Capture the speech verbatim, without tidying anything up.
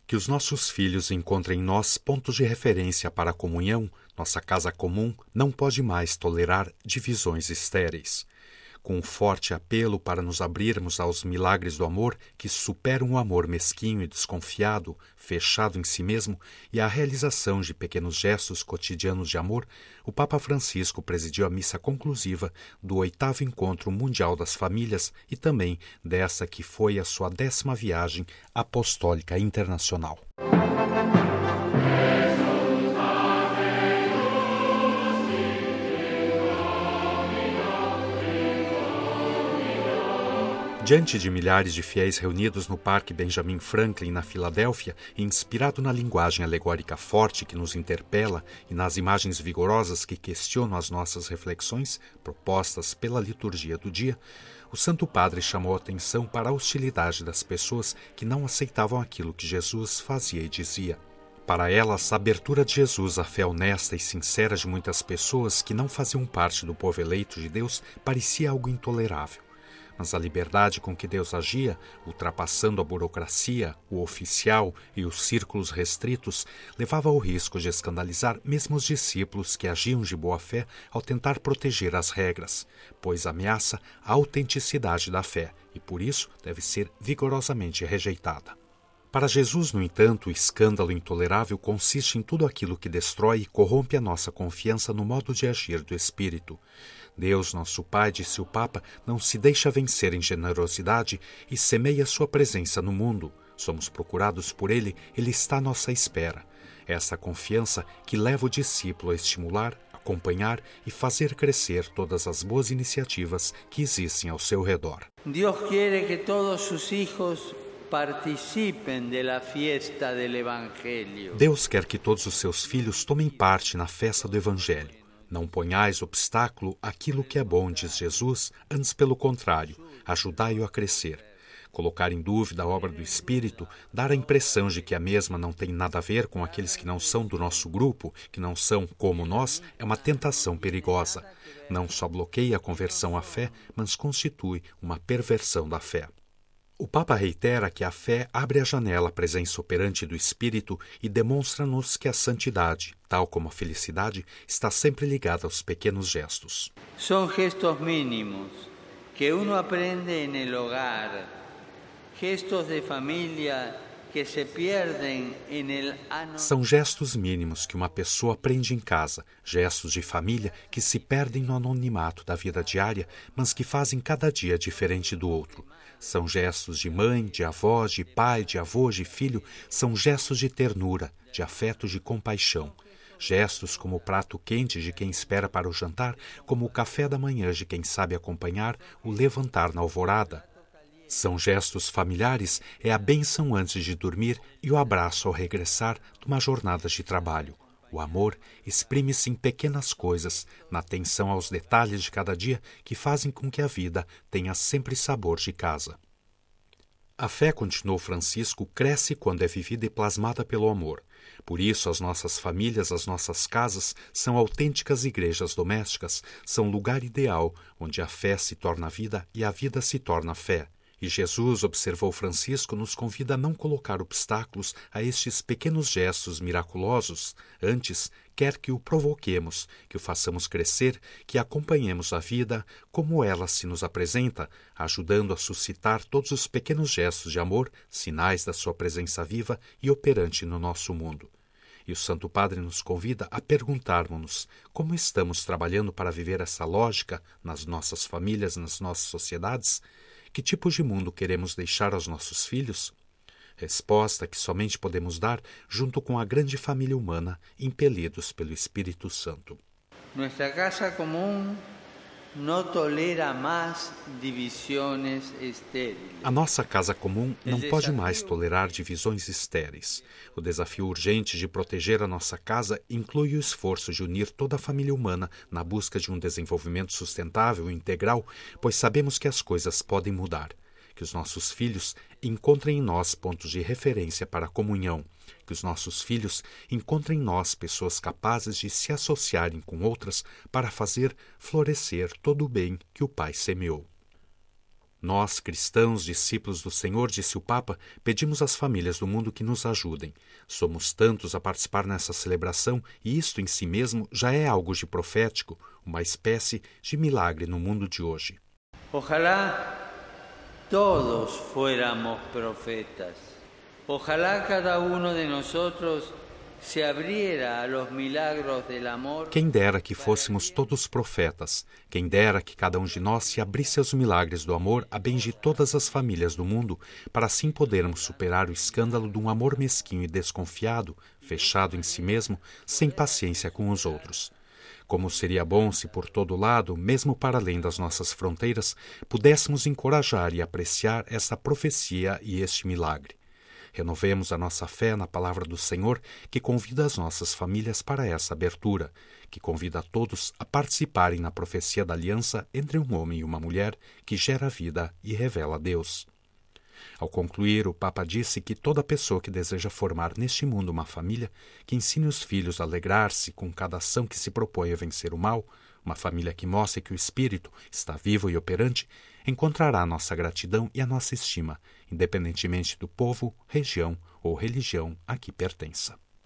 Que os nossos filhos encontrem em nós pontos de referência para a comunhão, nossa casa comum não pode mais tolerar divisões estéreis. Com um forte apelo para nos abrirmos aos milagres do amor que superam o amor mesquinho e desconfiado, fechado em si mesmo, e a realização de pequenos gestos cotidianos de amor, o Papa Francisco presidiu a missa conclusiva do oitavo Encontro Mundial das Famílias e também dessa que foi a sua décima viagem apostólica internacional. Diante de milhares de fiéis reunidos no Parque Benjamin Franklin, na Filadélfia, e inspirado na linguagem alegórica forte que nos interpela e nas imagens vigorosas que questionam as nossas reflexões, propostas pela liturgia do dia, o Santo Padre chamou a atenção para a hostilidade das pessoas que não aceitavam aquilo que Jesus fazia e dizia. Para elas, a abertura de Jesus à fé honesta e sincera de muitas pessoas que não faziam parte do povo eleito de Deus parecia algo intolerável. Mas a liberdade com que Deus agia, ultrapassando a burocracia, o oficial e os círculos restritos, levava ao risco de escandalizar mesmo os discípulos que agiam de boa fé ao tentar proteger as regras, pois ameaça a autenticidade da fé e, por isso, deve ser vigorosamente rejeitada. Para Jesus, no entanto, o escândalo intolerável consiste em tudo aquilo que destrói e corrompe a nossa confiança no modo de agir do Espírito. Deus, nosso Pai, disse o Papa, não se deixa vencer em generosidade e semeia sua presença no mundo. Somos procurados por Ele, Ele está à nossa espera. É essa confiança que leva o discípulo a estimular, acompanhar e fazer crescer todas as boas iniciativas que existem ao seu redor. Deus quer que todos sus hijos participem da fiesta do Evangelho. Deus quer que todos os seus filhos tomem parte na festa do Evangelho. Não ponhais obstáculo àquilo que é bom, diz Jesus, antes pelo contrário, ajudai-o a crescer. Colocar em dúvida a obra do Espírito, dar a impressão de que a mesma não tem nada a ver com aqueles que não são do nosso grupo, que não são como nós, é uma tentação perigosa. Não só bloqueia a conversão à fé, mas constitui uma perversão da fé. O Papa reitera que a fé abre a janela à presença operante do Espírito e demonstra-nos que a santidade, tal como a felicidade, está sempre ligada aos pequenos gestos. São gestos mínimos que uno aprende no hogar, gestos de família que se perdem no ano. São gestos mínimos que uma pessoa aprende em casa, gestos de família que se perdem no anonimato da vida diária, mas que fazem cada dia diferente do outro. São gestos de mãe, de avó, de pai, de avô, de filho, são gestos de ternura, de afeto, de compaixão. Gestos como o prato quente de quem espera para o jantar, como o café da manhã de quem sabe acompanhar o levantar na alvorada. São gestos familiares, é a bênção antes de dormir e o abraço ao regressar de uma jornada de trabalho. O amor exprime-se em pequenas coisas, na atenção aos detalhes de cada dia que fazem com que a vida tenha sempre sabor de casa. A fé, continuou Francisco, cresce quando é vivida e plasmada pelo amor. Por isso, as nossas famílias, as nossas casas, são autênticas igrejas domésticas, são lugar ideal onde a fé se torna vida e a vida se torna fé. E Jesus, observou Francisco, nos convida a não colocar obstáculos a estes pequenos gestos miraculosos. Antes, quer que o provoquemos, que o façamos crescer, que acompanhemos a vida como ela se nos apresenta, ajudando a suscitar todos os pequenos gestos de amor, sinais da sua presença viva e operante no nosso mundo. E o Santo Padre nos convida a perguntarmos-nos como estamos trabalhando para viver essa lógica nas nossas famílias, nas nossas sociedades. Que tipo de mundo queremos deixar aos nossos filhos? Resposta que somente podemos dar junto com a grande família humana, impelidos pelo Espírito Santo. Nossa casa comum não tolera mais divisões estéreis. A nossa casa comum não pode mais tolerar divisões estéreis. O desafio urgente de proteger a nossa casa inclui o esforço de unir toda a família humana na busca de um desenvolvimento sustentável e integral, pois sabemos que as coisas podem mudar. Que os nossos filhos encontrem em nós pontos de referência para a comunhão, que os nossos filhos encontrem em nós pessoas capazes de se associarem com outras para fazer florescer todo o bem que o Pai semeou. Nós, cristãos, discípulos do Senhor, disse o Papa, pedimos às famílias do mundo que nos ajudem. Somos tantos a participar nessa celebração e isto em si mesmo já é algo de profético, uma espécie de milagre no mundo de hoje. Ojalá todos fuéramos profetas. Ojalá cada uno de nosotros se abriera a los milagros del amor. Quem dera que fôssemos todos profetas. Quem dera que cada um de nós se abrisse aos milagres do amor a bem de todas as famílias do mundo, para assim podermos superar o escândalo de um amor mesquinho e desconfiado, fechado em si mesmo, sem paciência com os outros. Como seria bom se por todo lado, mesmo para além das nossas fronteiras, pudéssemos encorajar e apreciar essa profecia e este milagre. Renovemos a nossa fé na palavra do Senhor, que convida as nossas famílias para essa abertura, que convida a todos a participarem na profecia da aliança entre um homem e uma mulher, que gera vida e revela Deus. Ao concluir, o Papa disse que toda pessoa que deseja formar neste mundo uma família, que ensine os filhos a alegrar-se com cada ação que se propõe a vencer o mal, uma família que mostre que o Espírito está vivo e operante, encontrará a nossa gratidão e a nossa estima, independentemente do povo, região ou religião a que pertença.